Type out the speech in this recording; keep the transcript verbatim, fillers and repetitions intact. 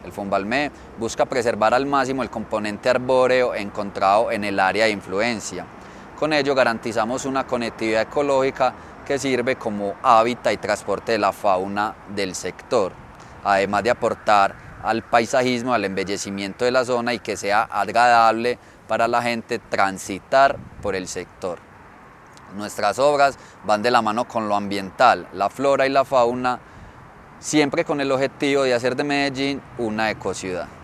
El Fonvalme busca preservar al máximo el componente arbóreo encontrado en el área de influencia. Con ello garantizamos una conectividad ecológica que sirve como hábitat y transporte de la fauna del sector, además de aportar al paisajismo, al embellecimiento de la zona y que sea agradable para la gente transitar por el sector. Nuestras obras van de la mano con lo ambiental, la flora y la fauna, siempre con el objetivo de hacer de Medellín una ecociudad.